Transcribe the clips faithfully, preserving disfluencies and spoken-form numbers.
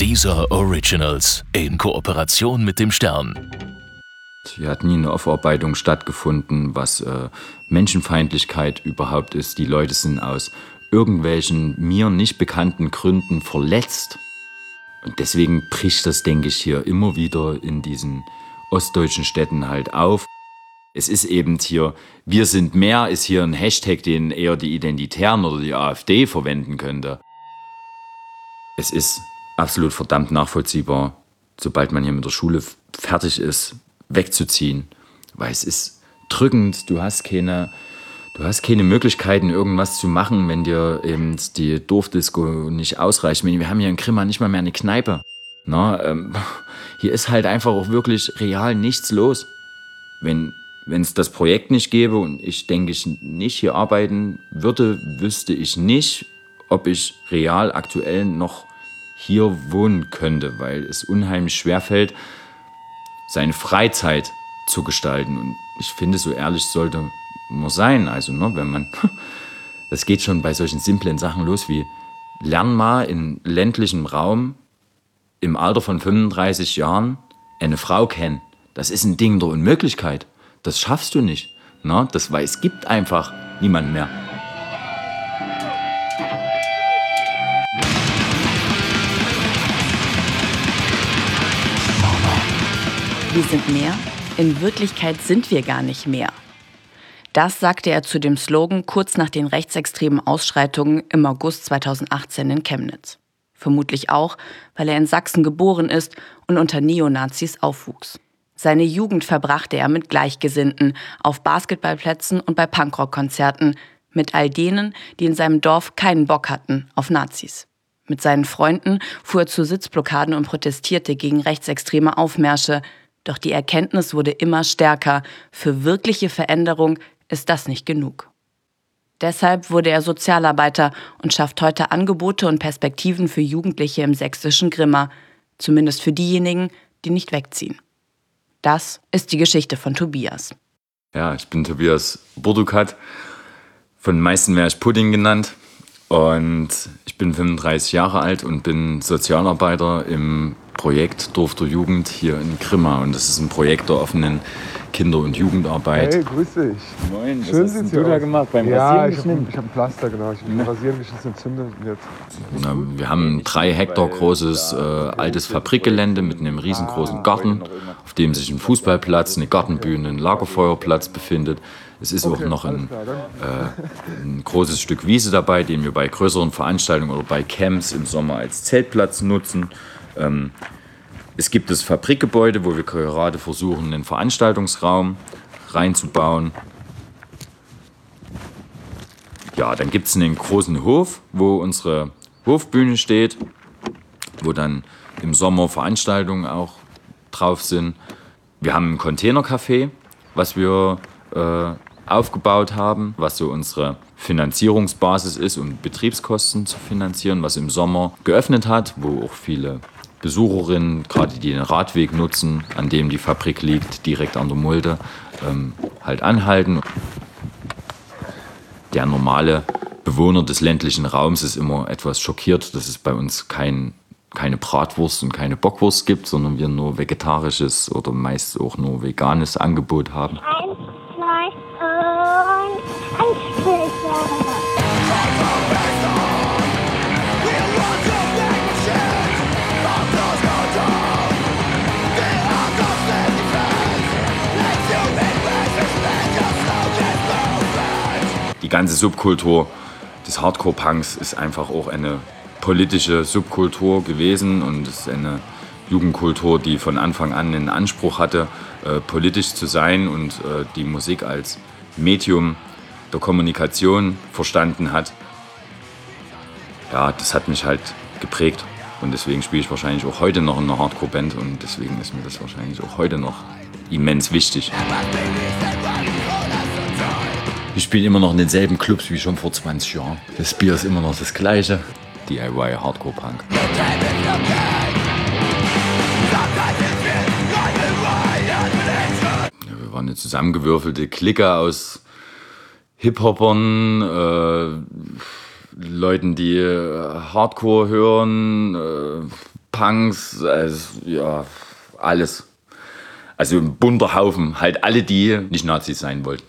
Deezer Originals in Kooperation mit dem Stern. Hier hat nie eine Aufarbeitung stattgefunden, was äh, Menschenfeindlichkeit überhaupt ist. Die Leute sind aus irgendwelchen mir nicht bekannten Gründen verletzt. Und deswegen bricht das, denke ich, hier immer wieder in diesen ostdeutschen Städten halt auf. Es ist eben hier, wir sind mehr, ist hier ein Hashtag, den eher die Identitären oder die AfD verwenden könnte. Es ist absolut verdammt nachvollziehbar, sobald man hier mit der Schule fertig ist, wegzuziehen. Weil es ist drückend, du hast keine, du hast keine Möglichkeiten, irgendwas zu machen, wenn dir eben die Dorfdisco nicht ausreicht. Wir haben hier in Grimma nicht mal mehr eine Kneipe. Na, ähm, hier ist halt einfach auch wirklich real nichts los. Wenn wenn es das Projekt nicht gäbe und ich denke, ich nicht hier arbeiten würde, wüsste ich nicht, ob ich real aktuell noch hier wohnen könnte, weil es unheimlich schwerfällt, seine Freizeit zu gestalten. Und ich finde, so ehrlich sollte man sein. Also, ne, wenn man, das geht schon bei solchen simplen Sachen los wie, lern mal in ländlichem Raum im Alter von fünfunddreißig Jahren eine Frau kennen. Das ist ein Ding der Unmöglichkeit. Das schaffst du nicht. Ne? Das, weil es gibt einfach niemanden mehr. Wir sind mehr? In Wirklichkeit sind wir gar nicht mehr. Das sagte er zu dem Slogan kurz nach den rechtsextremen Ausschreitungen im August zweitausendachtzehn in Chemnitz. Vermutlich auch, weil er in Sachsen geboren ist und unter Neonazis aufwuchs. Seine Jugend verbrachte er mit Gleichgesinnten, auf Basketballplätzen und bei Punkrock-Konzerten, mit all denen, die in seinem Dorf keinen Bock hatten auf Nazis. Mit seinen Freunden fuhr er zu Sitzblockaden und protestierte gegen rechtsextreme Aufmärsche. Doch die Erkenntnis wurde immer stärker, für wirkliche Veränderung ist das nicht genug. Deshalb wurde er Sozialarbeiter und schafft heute Angebote und Perspektiven für Jugendliche im sächsischen Grimma, zumindest für diejenigen, die nicht wegziehen. Das ist die Geschichte von Tobias. Ja, ich bin Tobias Burdukat. Von den meisten werde ich Pudding genannt. Und ich bin fünfunddreißig Jahre alt und bin Sozialarbeiter im Projekt Dorf der Jugend hier in Grimma. Und das ist ein Projekt der offenen Kinder- und Jugendarbeit. Hey, grüß dich. Moin, schön was hast sieht's du hier da aus. gemacht? Beim ja, Rasieren ich habe hab ein Pflaster, genau. Ich habe ja. Rasieren geschnitten, entzündet jetzt. Na, wir haben ein drei Hektar großes äh, altes Fabrikgelände mit einem riesengroßen Garten, auf dem sich ein Fußballplatz, eine Gartenbühne, ein Lagerfeuerplatz befindet. Es ist okay, auch noch ein, äh, ein großes Stück Wiese dabei, den wir bei größeren Veranstaltungen oder bei Camps im Sommer als Zeltplatz nutzen. Ähm, es gibt das Fabrikgebäude, wo wir gerade versuchen, einen Veranstaltungsraum reinzubauen. Ja, dann gibt es einen großen Hof, wo unsere Hofbühne steht, wo dann im Sommer Veranstaltungen auch drauf sind. Wir haben ein Containercafé, was wir äh, aufgebaut haben, was so unsere Finanzierungsbasis ist, um Betriebskosten zu finanzieren, was im Sommer geöffnet hat, wo auch viele Besucherinnen, gerade die den Radweg nutzen, an dem die Fabrik liegt, direkt an der Mulde, ähm, halt anhalten. Der normale Bewohner des ländlichen Raums ist immer etwas schockiert, dass es bei uns kein, keine Bratwurst und keine Bockwurst gibt, sondern wir nur vegetarisches oder meist auch nur veganes Angebot haben. Eins, zwei und Anspielung. Die ganze Subkultur des Hardcore-Punks ist einfach auch eine politische Subkultur gewesen und es ist eine Jugendkultur, die von Anfang an den Anspruch hatte, äh, politisch zu sein und äh, die Musik als Medium der Kommunikation verstanden hat. Ja, das hat mich halt geprägt und deswegen spiele ich wahrscheinlich auch heute noch in einer Hardcore-Band und deswegen ist mir das wahrscheinlich auch heute noch immens wichtig. Ich spiele immer noch in denselben Clubs wie schon vor zwanzig Jahren. Das Bier ist immer noch das gleiche. D I Y Hardcore Punk. Ja, wir waren eine zusammengewürfelte Clique aus Hip-Hopern, äh, Leuten, die Hardcore hören, äh, Punks, also, ja, alles. Also ein bunter Haufen, halt alle, die nicht Nazis sein wollten.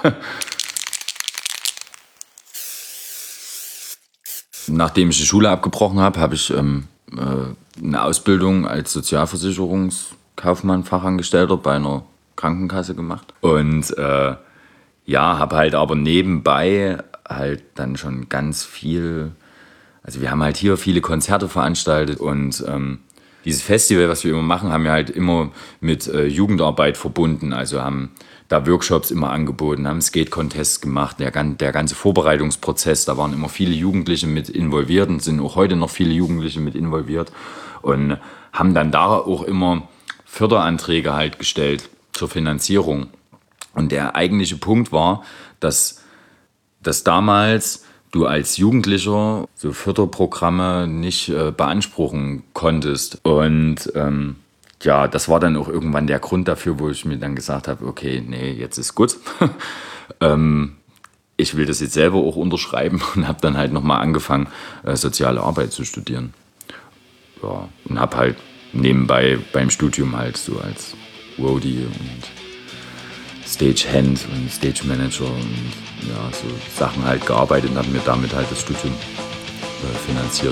Nachdem ich die Schule abgebrochen habe, habe ich ähm, äh, eine Ausbildung als Sozialversicherungskaufmann, Fachangestellter bei einer Krankenkasse gemacht. Und äh, ja, habe halt aber nebenbei halt dann schon ganz viel, also wir haben halt hier viele Konzerte veranstaltet und ähm, dieses Festival, was wir immer machen, haben wir halt immer mit äh, Jugendarbeit verbunden, also haben da Workshops immer angeboten, haben Skate-Contests gemacht, der, der ganze Vorbereitungsprozess, da waren immer viele Jugendliche mit involviert und sind auch heute noch viele Jugendliche mit involviert und haben dann da auch immer Förderanträge halt gestellt zur Finanzierung. Und der eigentliche Punkt war, dass, dass damals du als Jugendlicher so Förderprogramme nicht äh, beanspruchen konntest. Und ähm, ja, das war dann auch irgendwann der Grund dafür, wo ich mir dann gesagt habe, okay, nee, jetzt ist gut. ähm, ich will das jetzt selber auch unterschreiben und habe dann halt nochmal angefangen, äh, soziale Arbeit zu studieren. Ja, und habe halt nebenbei beim Studium halt so als Roadie und Stagehand und Stage Manager und ja, so Sachen halt gearbeitet und habe mir damit halt das Studium äh, finanziert.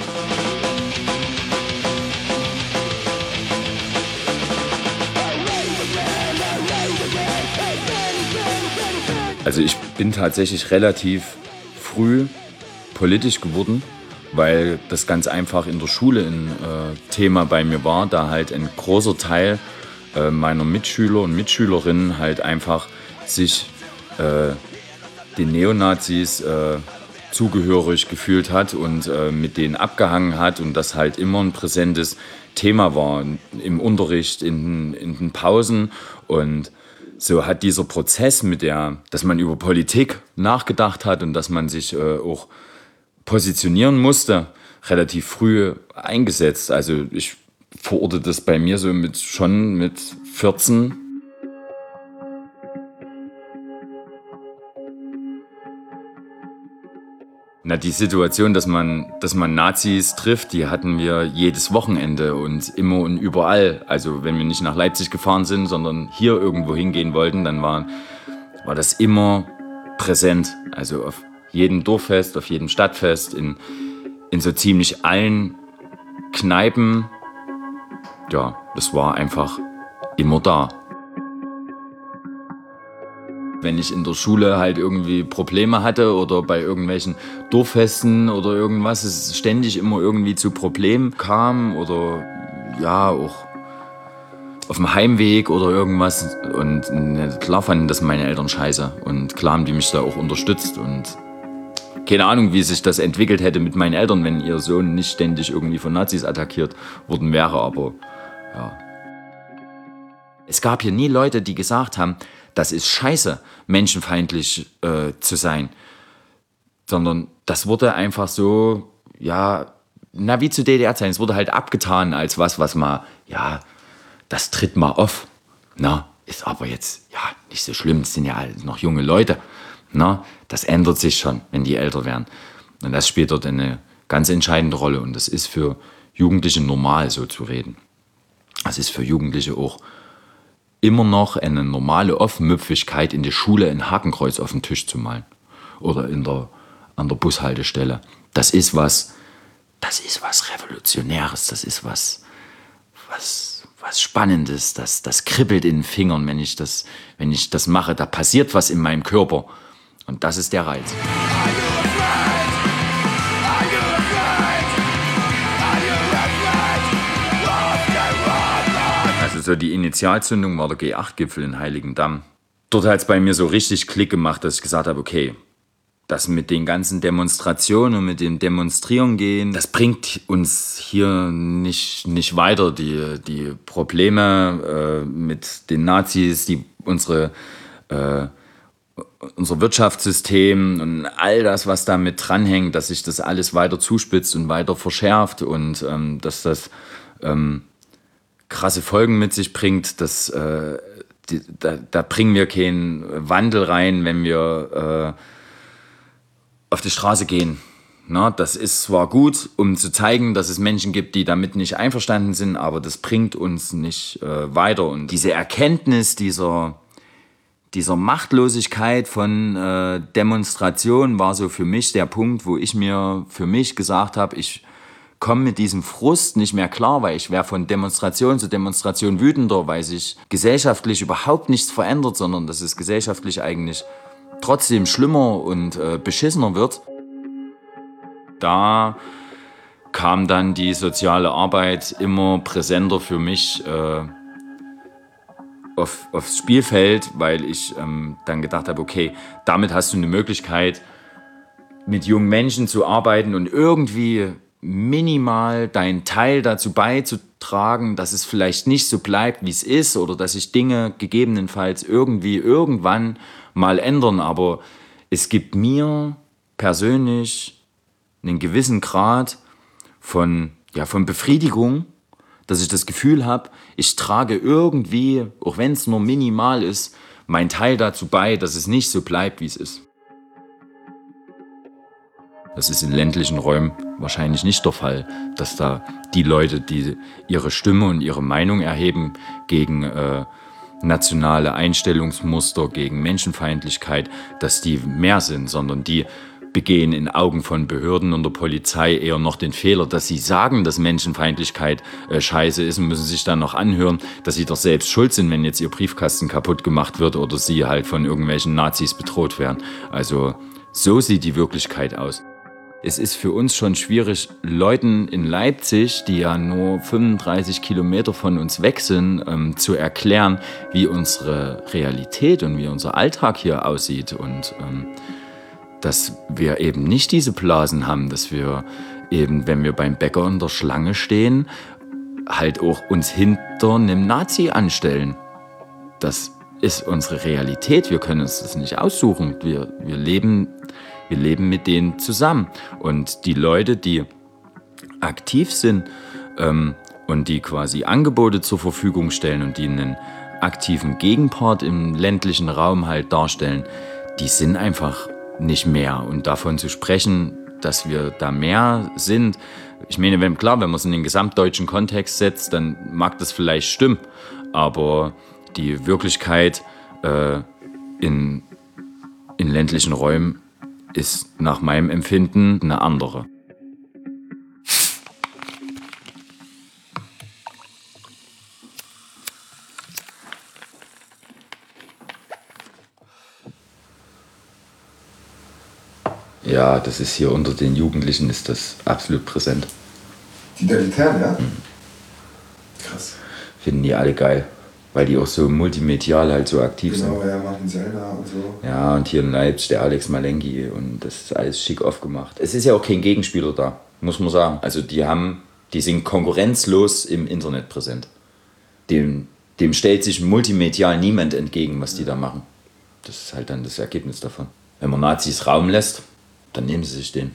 Also ich bin tatsächlich relativ früh politisch geworden, weil das ganz einfach in der Schule ein äh, Thema bei mir war, da halt ein großer Teil äh, meiner Mitschüler und Mitschülerinnen halt einfach sich äh, den Neonazis äh, zugehörig gefühlt hat und äh, mit denen abgehangen hat und das halt immer ein präsentes Thema war im Unterricht, in, in den Pausen. Und so hat dieser Prozess mit der, dass man über Politik nachgedacht hat und dass man sich äh, auch positionieren musste, relativ früh eingesetzt. Also ich verorte das bei mir so mit schon mit vierzehn. Na, die Situation, dass man, dass man Nazis trifft, die hatten wir jedes Wochenende und immer und überall. Also wenn wir nicht nach Leipzig gefahren sind, sondern hier irgendwo hingehen wollten, dann war, war das immer präsent. Also auf jedem Dorffest, auf jedem Stadtfest, in, in so ziemlich allen Kneipen. Ja, das war einfach immer da. Wenn ich in der Schule halt irgendwie Probleme hatte oder bei irgendwelchen Dorffesten oder irgendwas, es ständig immer irgendwie zu Problemen kam oder ja, auch auf dem Heimweg oder irgendwas. Und klar fanden das meine Eltern scheiße und klar haben die mich da auch unterstützt und keine Ahnung, wie sich das entwickelt hätte mit meinen Eltern, wenn ihr Sohn nicht ständig irgendwie von Nazis attackiert worden wäre, aber ja. Es gab hier nie Leute, die gesagt haben, das ist scheiße, menschenfeindlich äh, zu sein. Sondern das wurde einfach so, ja, na wie zu D D R-Zeiten, es wurde halt abgetan als was, was mal, ja, das tritt mal auf. Na, ist aber jetzt, ja, nicht so schlimm, es sind ja alles noch junge Leute. Na, das ändert sich schon, wenn die älter werden. Und das spielt dort eine ganz entscheidende Rolle. Und das ist für Jugendliche normal, so zu reden. Das ist für Jugendliche auch immer noch eine normale Offenmüpfigkeit, in der Schule ein Hakenkreuz auf den Tisch zu malen oder in der, an der Bushaltestelle. Das ist was, das ist was Revolutionäres, das ist was, was, was Spannendes, das, das kribbelt in den Fingern, wenn ich das, wenn ich das mache, da passiert was in meinem Körper und das ist der Reiz. Also so die Initialzündung war der G acht Gipfel in Heiligendamm. Dort hat es bei mir so richtig Klick gemacht, dass ich gesagt habe, okay, das mit den ganzen Demonstrationen und mit dem Demonstrieren gehen, das bringt uns hier nicht, nicht weiter. Die, die Probleme äh, mit den Nazis, die unsere, äh, unser Wirtschaftssystem und all das, was damit dranhängt, dass sich das alles weiter zuspitzt und weiter verschärft und ähm, dass das ähm, krasse Folgen mit sich bringt, dass, äh, die, da, da bringen wir keinen Wandel rein, wenn wir äh, auf die Straße gehen. Na, das ist zwar gut, um zu zeigen, dass es Menschen gibt, die damit nicht einverstanden sind, aber das bringt uns nicht äh, weiter. Und diese Erkenntnis dieser, dieser Machtlosigkeit von äh, Demonstrationen war so für mich der Punkt, wo ich mir für mich gesagt habe, ich komme mit diesem Frust nicht mehr klar, weil ich wäre von Demonstration zu Demonstration wütender, weil sich gesellschaftlich überhaupt nichts verändert, sondern dass es gesellschaftlich eigentlich trotzdem schlimmer und äh, beschissener wird. Da kam dann die soziale Arbeit immer präsenter für mich äh, auf, aufs Spielfeld, weil ich ähm, dann gedacht habe, okay, damit hast du eine Möglichkeit, mit jungen Menschen zu arbeiten und irgendwie minimal deinen Teil dazu beizutragen, dass es vielleicht nicht so bleibt, wie es ist, oder dass sich Dinge gegebenenfalls irgendwie irgendwann mal ändern. Aber es gibt mir persönlich einen gewissen Grad von, ja, von Befriedigung, dass ich das Gefühl habe, ich trage irgendwie, auch wenn es nur minimal ist, meinen Teil dazu bei, dass es nicht so bleibt, wie es ist. Das ist in ländlichen Räumen wahrscheinlich nicht der Fall, dass da die Leute, die ihre Stimme und ihre Meinung erheben gegen äh, nationale Einstellungsmuster, gegen Menschenfeindlichkeit, dass die mehr sind, sondern die begehen in Augen von Behörden und der Polizei eher noch den Fehler, dass sie sagen, dass Menschenfeindlichkeit äh, scheiße ist, und müssen sich dann noch anhören, dass sie doch selbst schuld sind, wenn jetzt ihr Briefkasten kaputt gemacht wird oder sie halt von irgendwelchen Nazis bedroht werden. Also so sieht die Wirklichkeit aus. Es ist für uns schon schwierig, Leuten in Leipzig, die ja nur fünfunddreißig Kilometer von uns weg sind, ähm, zu erklären, wie unsere Realität und wie unser Alltag hier aussieht. Und ähm, dass wir eben nicht diese Blasen haben, dass wir eben, wenn wir beim Bäcker in der Schlange stehen, halt auch uns hinter einem Nazi anstellen. Das ist unsere Realität. Wir können uns das nicht aussuchen. Wir, wir leben... Wir leben mit denen zusammen. Und die Leute, die aktiv sind ähm, und die quasi Angebote zur Verfügung stellen und die einen aktiven Gegenpart im ländlichen Raum halt darstellen, die sind einfach nicht mehr. Und davon zu sprechen, dass wir da mehr sind, ich meine, wenn, klar, wenn man es in den gesamtdeutschen Kontext setzt, dann mag das vielleicht stimmen. Aber die Wirklichkeit äh, in, in ländlichen Räumen ist nach meinem Empfinden eine andere. Ja, das ist hier unter den Jugendlichen ist das absolut präsent. Die Identitären, ja? Mhm. Krass. Finden die alle geil. Weil die auch so multimedial halt so aktiv genau, sind. Genau, ja, Martin Sellner und so. Ja, und hier in Leipzig der Alex Malengi, und das ist alles schick aufgemacht. Es ist ja auch kein Gegenspieler da, muss man sagen. Also die haben, die sind konkurrenzlos im Internet präsent. Dem, dem stellt sich multimedial niemand entgegen, was die da machen. Das ist halt dann das Ergebnis davon. Wenn man Nazis Raum lässt, dann nehmen sie sich den.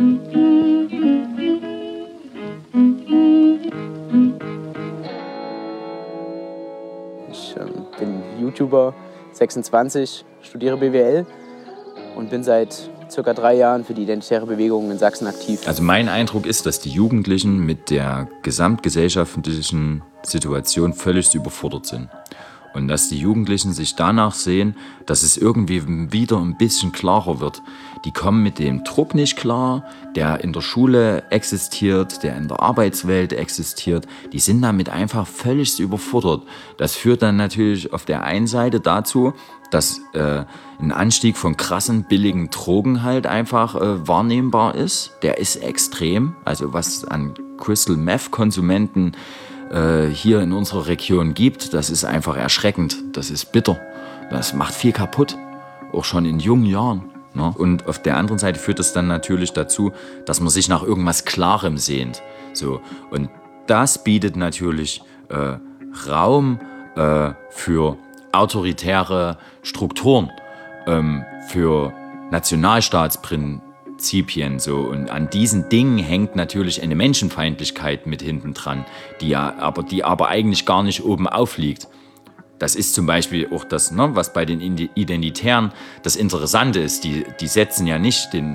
Ich ähm, bin YouTuber, sechsundzwanzig, studiere B W L und bin seit circa drei Jahren für die identitäre Bewegung in Sachsen aktiv. Also mein Eindruck ist, dass die Jugendlichen mit der gesamtgesellschaftlichen Situation völlig überfordert sind. Und dass die Jugendlichen sich danach sehen, dass es irgendwie wieder ein bisschen klarer wird. Die kommen mit dem Druck nicht klar, der in der Schule existiert, der in der Arbeitswelt existiert. Die sind damit einfach völlig überfordert. Das führt dann natürlich auf der einen Seite dazu, dass äh, ein Anstieg von krassen, billigen Drogen halt einfach äh, wahrnehmbar ist. Der ist extrem. Also was an Crystal Meth-Konsumenten hier in unserer Region gibt, das ist einfach erschreckend, das ist bitter, das macht viel kaputt, auch schon in jungen Jahren. Ne? Und auf der anderen Seite führt das dann natürlich dazu, dass man sich nach irgendwas Klarem sehnt. So. Und das bietet natürlich äh, Raum äh, für autoritäre Strukturen, ähm, für Nationalstaatsprinzipien. So. Und an diesen Dingen hängt natürlich eine Menschenfeindlichkeit mit hinten dran, die, ja, aber, die aber eigentlich gar nicht oben aufliegt. Das ist zum Beispiel auch das, ne, was bei den Identitären das Interessante ist. Die, die setzen ja nicht den,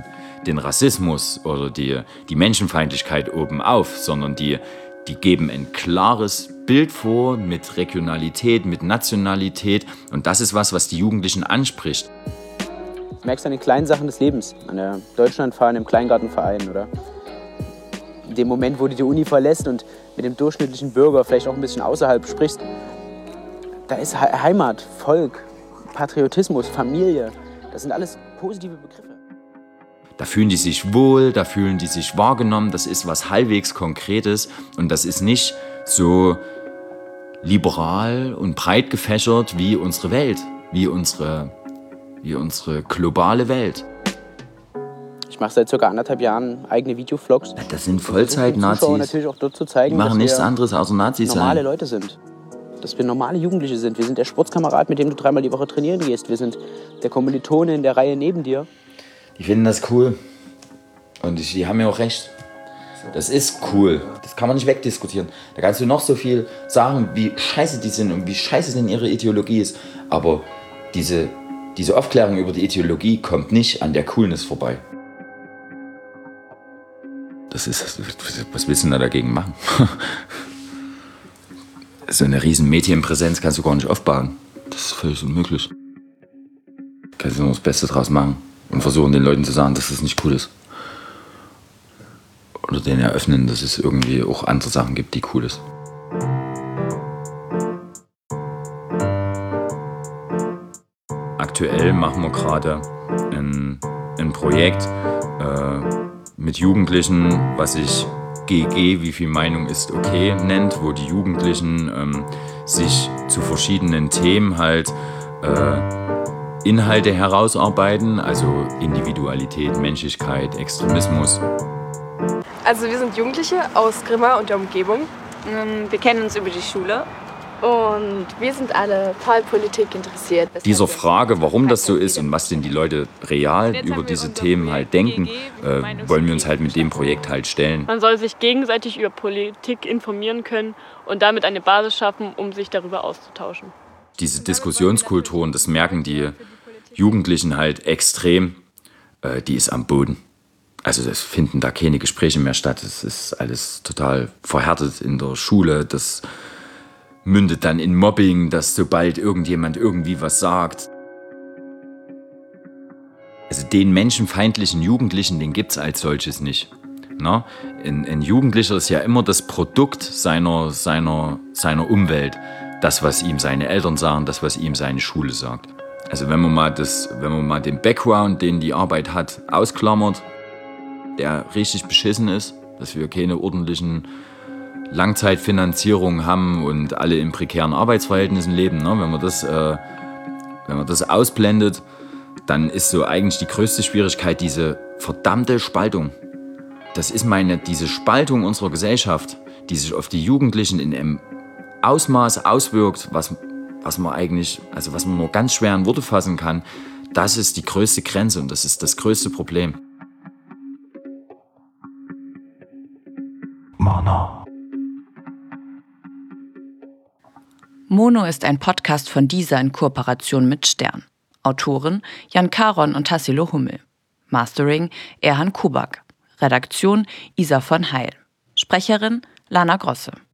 den Rassismus oder die, die Menschenfeindlichkeit oben auf, sondern die, die geben ein klares Bild vor mit Regionalität, mit Nationalität. Und das ist was, was die Jugendlichen anspricht. Du merkst an den kleinen Sachen des Lebens, an der Deutschlandfahne im Kleingartenverein oder in dem Moment, wo du die Uni verlässt und mit dem durchschnittlichen Bürger vielleicht auch ein bisschen außerhalb sprichst. Da ist Heimat, Volk, Patriotismus, Familie. Das sind alles positive Begriffe. Da fühlen die sich wohl, da fühlen die sich wahrgenommen. Das ist was halbwegs Konkretes und das ist nicht so liberal und breit gefächert wie unsere Welt, wie unsere, wie unsere globale Welt. Ich mache seit circa anderthalb Jahren eigene Videovlogs. Das sind Vollzeit-Nazis. Natürlich auch dort zu zeigen, die machen dass nichts wir anderes außer Nazis sein. Normale Leute sind. Dass wir normale Jugendliche sind. Wir sind der Sportskamerad, mit dem du dreimal die Woche trainieren gehst. Wir sind der Kommilitone in der Reihe neben dir. Die finden das cool. Und die haben ja auch recht. Das ist cool. Das kann man nicht wegdiskutieren. Da kannst du noch so viel sagen, wie scheiße die sind und wie scheiße denn ihre Ideologie ist. Aber diese, diese Aufklärung über die Ideologie kommt nicht an der Coolness vorbei. Das ist, was willst du denn da dagegen machen? So eine riesen Medienpräsenz kannst du gar nicht aufbauen. Das ist völlig unmöglich. Du kannst nur das Beste draus machen und versuchen, den Leuten zu sagen, dass das nicht cool ist. Oder denen eröffnen, dass es irgendwie auch andere Sachen gibt, die cool ist. Aktuell machen wir gerade ein, ein Projekt äh, mit Jugendlichen, was sich G G, wie viel Meinung ist okay, nennt, wo die Jugendlichen ähm, sich zu verschiedenen Themen halt äh, Inhalte herausarbeiten, also Individualität, Menschlichkeit, Extremismus. Also wir sind Jugendliche aus Grimma und der Umgebung. Wir kennen uns über die Schule. Und wir sind alle Wahlpolitik interessiert. Dieser Frage, warum das so ist und was denn die Leute real über diese Themen halt denken, äh, wollen wir uns halt mit dem Projekt halt stellen. Man soll sich gegenseitig über Politik informieren können und damit eine Basis schaffen, um sich darüber auszutauschen. Diese Diskussionskultur, und das merken die Jugendlichen halt extrem, äh, die ist am Boden. Also es finden da keine Gespräche mehr statt. Es ist alles total verhärtet in der Schule. Das mündet dann in Mobbing, dass sobald irgendjemand irgendwie was sagt. Also den menschenfeindlichen Jugendlichen, den gibt es als solches nicht. Na? Ein, ein Jugendlicher ist ja immer das Produkt seiner, seiner, seiner Umwelt. Das, was ihm seine Eltern sagen, das, was ihm seine Schule sagt. Also wenn man mal, das, wenn man mal den Background, den die Arbeit hat, ausklammert, der richtig beschissen ist, dass wir keine ordentlichen Langzeitfinanzierung haben und alle in prekären Arbeitsverhältnissen leben. Ne? Wenn man das, äh, wenn man das ausblendet, dann ist so eigentlich die größte Schwierigkeit diese verdammte Spaltung. Das ist meine, diese Spaltung unserer Gesellschaft, die sich auf die Jugendlichen in einem Ausmaß auswirkt, was, was man eigentlich, also was man nur ganz schwer in Worte fassen kann. Das ist die größte Grenze und das ist das größte Problem. Mono. Mono ist ein Podcast von dieser in Kooperation mit Stern. Autoren Jan Karon und Tassilo Hummel. Mastering Erhan Kubak. Redaktion Isa von Heil. Sprecherin Lana Grosse.